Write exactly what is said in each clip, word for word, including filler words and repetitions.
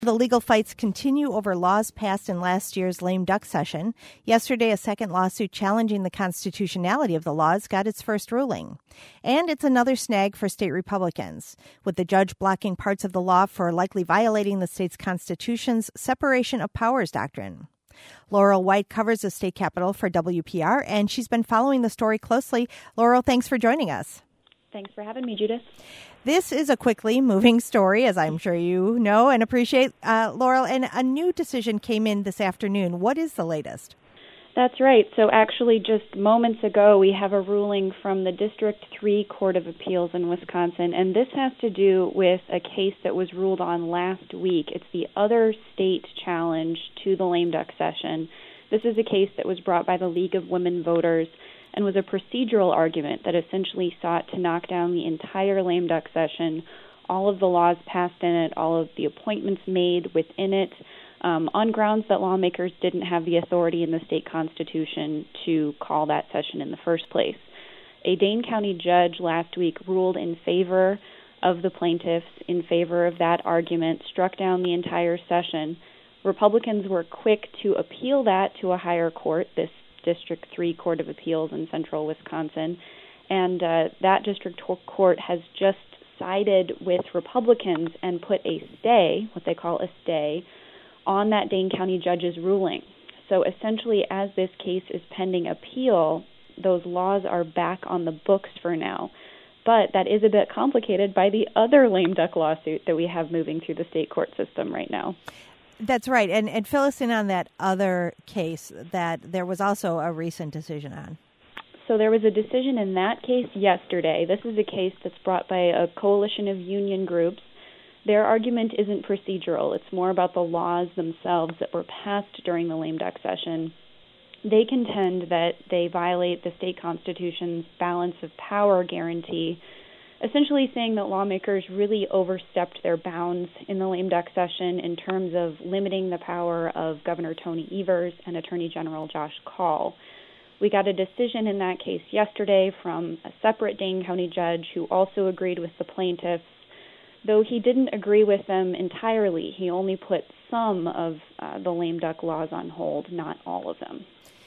The legal fights continue over laws passed in last year's lame duck session. Yesterday, a second lawsuit challenging the constitutionality of the laws got its first ruling. And it's another snag for state Republicans, with the judge blocking parts of the law for likely violating the state's constitution's separation of powers doctrine. Laurel White covers the state capitol for W P R, and she's been following the story closely. Laurel, thanks for joining us. Thanks for having me, Judith. This is a quickly moving story, as I'm sure you know and appreciate, uh, Laurel, and a new decision came in this afternoon. What is the latest? That's right. So actually just moments ago, we have a ruling from the District three Court of Appeals in Wisconsin, and this has to do with a case that was ruled on last week. It's the other state challenge to the lame duck session. This is a case that was brought by the League of Women Voters and was a procedural argument that essentially sought to knock down the entire lame duck session, all of the laws passed in it, all of the appointments made within it, um, on grounds that lawmakers didn't have the authority in the state constitution to call that session in the first place. A Dane County judge last week ruled in favor of the plaintiffs, in favor of that argument, struck down the entire session. Republicans were quick to appeal that to a higher court, this District three Court of Appeals in central Wisconsin, and uh, that district court has just sided with Republicans and put a stay, what they call a stay, on that Dane County judge's ruling. So essentially, as this case is pending appeal, those laws are back on the books for now. But that is a bit complicated by the other lame duck lawsuit that we have moving through the state court system right now. That's right. And, and fill us in on that other case that there was also a recent decision on. So there was a decision in that case yesterday. This is a case that's brought by a coalition of union groups. Their argument isn't procedural. It's more about the laws themselves that were passed during the lame duck session. They contend that they violate the state constitution's balance of power guarantee, essentially saying that lawmakers really overstepped their bounds in the lame duck session in terms of limiting the power of Governor Tony Evers and Attorney General Josh Kaul. We got a decision in that case yesterday from a separate Dane County judge who also agreed with the plaintiffs, though he didn't agree with them entirely. He only put some of uh, the lame duck laws on hold, not all of them.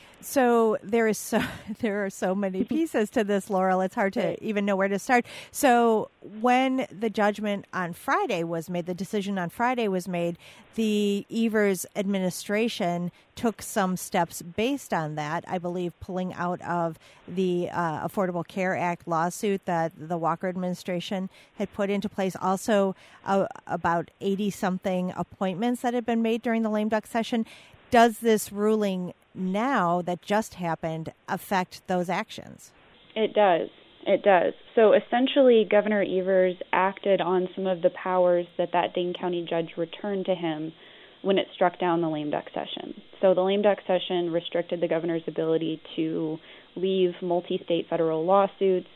So there is so there are so many pieces to this, Laurel. It's hard to even know where to start. So when the judgment on Friday was made, the decision on Friday was made, the Evers administration took some steps based on that, I believe, pulling out of the uh, Affordable Care Act lawsuit that the Walker administration had put into place. Also, uh, about eighty-something appointments that had been made during the lame duck session. Does this ruling now that just happened affect those actions? It does. It does. So essentially, Governor Evers acted on some of the powers that that Dane County judge returned to him when it struck down the lame duck session. So the lame duck session restricted the governor's ability to leave multi-state federal lawsuits.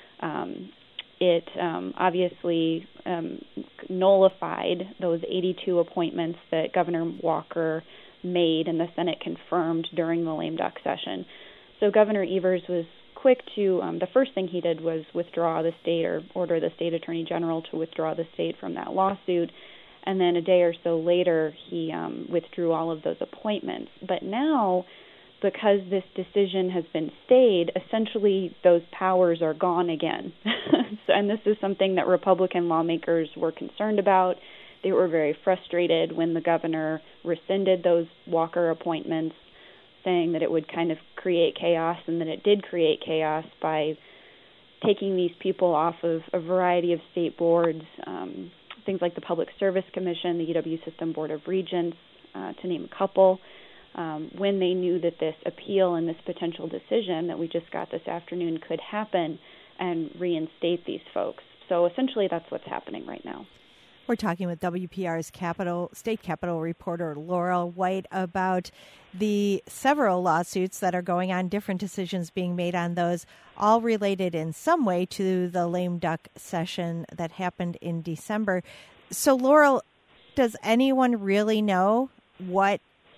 Um, it um, obviously um, nullified those eighty-two appointments that Governor Walker made and the Senate confirmed during the lame duck session. So Governor Evers was quick to, um, the first thing he did was withdraw the state or order the state attorney general to withdraw the state from that lawsuit. And then a day or so later, he um, withdrew all of those appointments. But now, because this decision has been stayed, essentially those powers are gone again. so, and this is something that Republican lawmakers were concerned about. They were very frustrated when the governor rescinded those Walker appointments, saying that it would kind of create chaos, and that it did create chaos by taking these people off of a variety of state boards, um, things like the Public Service Commission, the U W System Board of Regents, uh, to name a couple, um, when they knew that this appeal and this potential decision that we just got this afternoon could happen and reinstate these folks. So essentially that's what's happening right now. We're talking with W P R's Capitol, State Capitol reporter Laurel White about the several lawsuits that are going on, different decisions being made on those, all related in some way to the lame duck session that happened in December. So, Laurel, does anyone really know what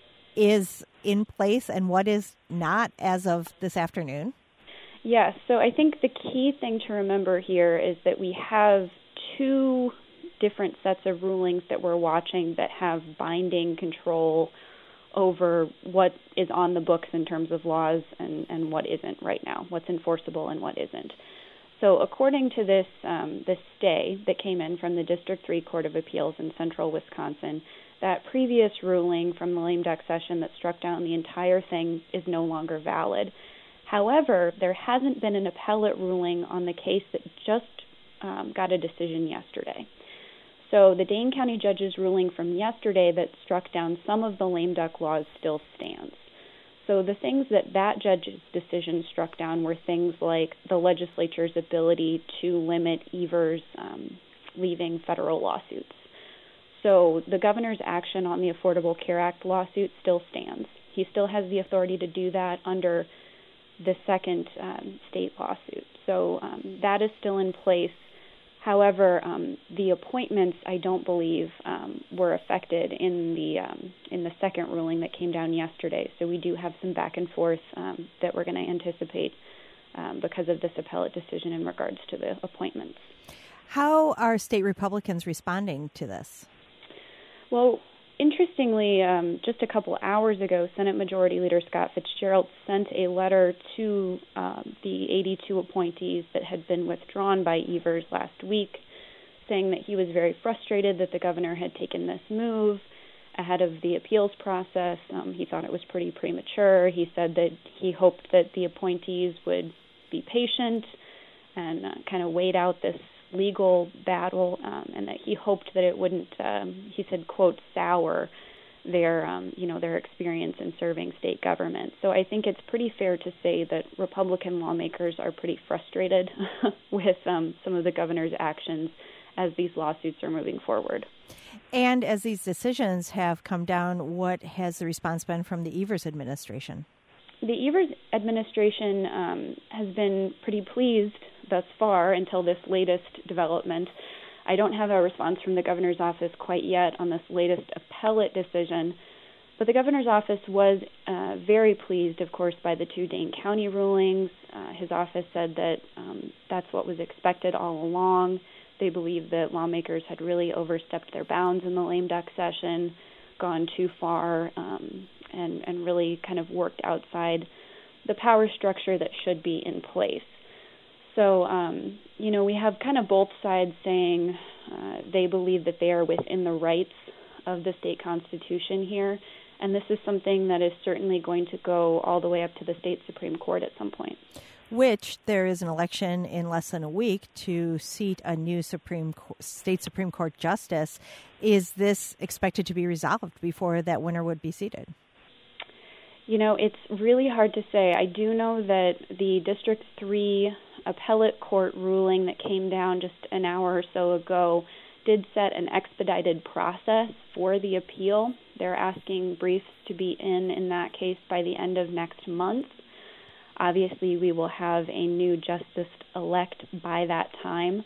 is in place and what is not as of this afternoon? Yes. So I think the key thing to remember here is that we have two different sets of rulings that we're watching that have binding control over what is on the books in terms of laws and, and what isn't right now, what's enforceable and what isn't. So according to this um, this stay that came in from the District three Court of Appeals in central Wisconsin, that previous ruling from the lame duck session that struck down the entire thing is no longer valid. However, there hasn't been an appellate ruling on the case that just um, got a decision yesterday. So the Dane County judge's ruling from yesterday that struck down some of the lame duck laws still stands. So the things that that judge's decision struck down were things like the legislature's ability to limit Evers um, leaving federal lawsuits. So the governor's action on the Affordable Care Act lawsuit still stands. He still has the authority to do that under the second um, state lawsuit. So um, that is still in place. However, um, the appointments, I don't believe, um, were affected in the um, in the second ruling that came down yesterday. So we do have some back and forth um, that we're going to anticipate um, because of this appellate decision in regards to the appointments. How are state Republicans responding to this? Well, interestingly, um, just a couple hours ago, Senate Majority Leader Scott Fitzgerald sent a letter to um, the eighty-two appointees that had been withdrawn by Evers last week, saying that he was very frustrated that the governor had taken this move ahead of the appeals process. Um, he thought it was pretty premature. He said that he hoped that the appointees would be patient and uh, kind of wait out this legal battle, um, and that he hoped that it wouldn't, um, he said, quote, sour their, um, you know, their experience in serving state government. So I think it's pretty fair to say that Republican lawmakers are pretty frustrated with um, some of the governor's actions as these lawsuits are moving forward. And as these decisions have come down, what has the response been from the Evers administration? The Evers administration um, has been pretty pleased thus far until this latest development. I don't have a response from the governor's office quite yet on this latest appellate decision, but the governor's office was uh, very pleased, of course, by the two Dane County rulings. Uh, his office said that um, that's what was expected all along. They believe that lawmakers had really overstepped their bounds in the lame duck session, gone too far, um, and, and really kind of worked outside the power structure that should be in place. So, um, you know, we have kind of both sides saying uh, they believe that they are within the rights of the state constitution here, and this is something that is certainly going to go all the way up to the state Supreme Court at some point. Which there is an election in less than a week to seat a new Supreme Co- state Supreme Court justice. Is this expected to be resolved before that winner would be seated? You know, it's really hard to say. I do know that the District three appellate court ruling that came down just an hour or so ago did set an expedited process for the appeal. They're asking briefs to be in in that case by the end of next month. Obviously, we will have a new justice-elect by that time.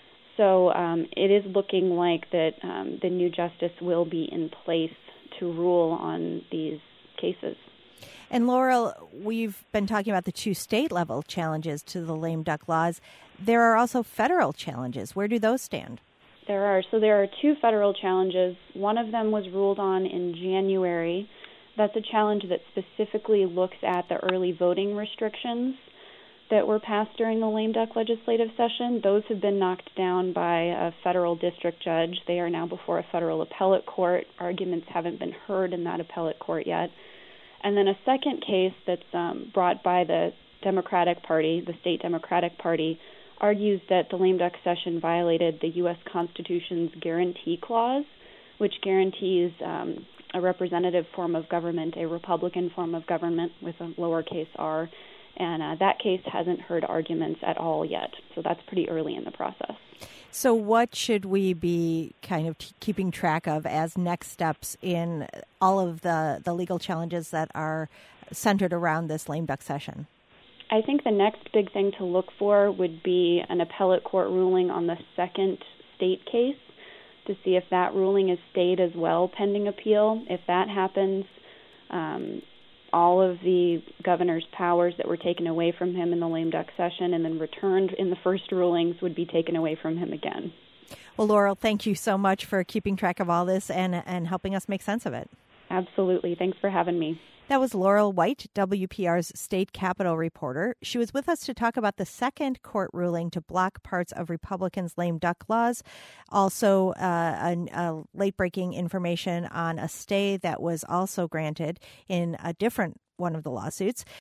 So um, it is looking like that um, the new justice will be in place to rule on these cases. And Laurel, we've been talking about the two state-level challenges to the lame duck laws. There are also federal challenges. Where do those stand? There are. So there are two federal challenges. One of them was ruled on in January. That's a challenge that specifically looks at the early voting restrictions that were passed during the lame duck legislative session. Those have been knocked down by a federal district judge. They are now before a federal appellate court. Arguments haven't been heard in that appellate court yet. And then a second case that's um, brought by the Democratic Party, the state Democratic Party, argues that the lame duck session violated the U S Constitution's guarantee clause, which guarantees um, a representative form of government, a Republican form of government with a lowercase r. And uh, that case hasn't heard arguments at all yet. So that's pretty early in the process. So what should we be kind of t- keeping track of as next steps in all of the, the legal challenges that are centered around this lame duck session? I think the next big thing to look for would be an appellate court ruling on the second state case to see if that ruling is stayed as well pending appeal. If that happens, um, all of the governor's powers that were taken away from him in the lame duck session and then returned in the first rulings would be taken away from him again. Well, Laurel, thank you so much for keeping track of all this and, and helping us make sense of it. Absolutely. Thanks for having me. That was Laurel White, W P R's state capitol reporter. She was with us to talk about the second court ruling to block parts of Republicans' lame duck laws. Also, uh, a, a late-breaking information on a stay that was also granted in a different one of the lawsuits.